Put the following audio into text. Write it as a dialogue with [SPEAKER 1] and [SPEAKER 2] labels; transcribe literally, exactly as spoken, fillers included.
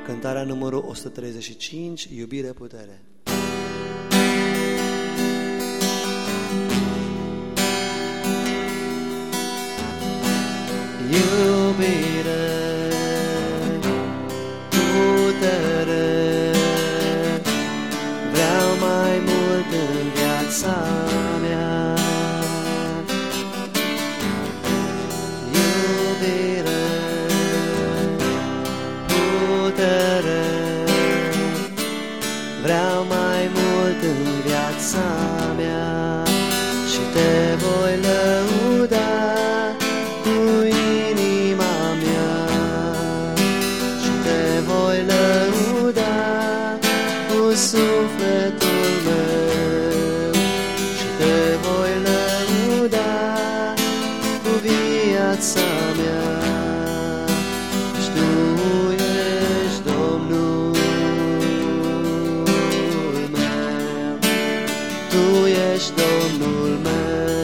[SPEAKER 1] Cântarea numărul o sută treizeci și cinci, Iubire, putere. Iubire, putere, vreau mai mult în viața mea. Iubire, putere, vreau mai mult în viața mea și te voi lăuda cu inima mea și te voi lăuda cu sufletul meu și te voi lăuda cu viața mea. Și tu ești Domnul meu, tu ești Domnul meu.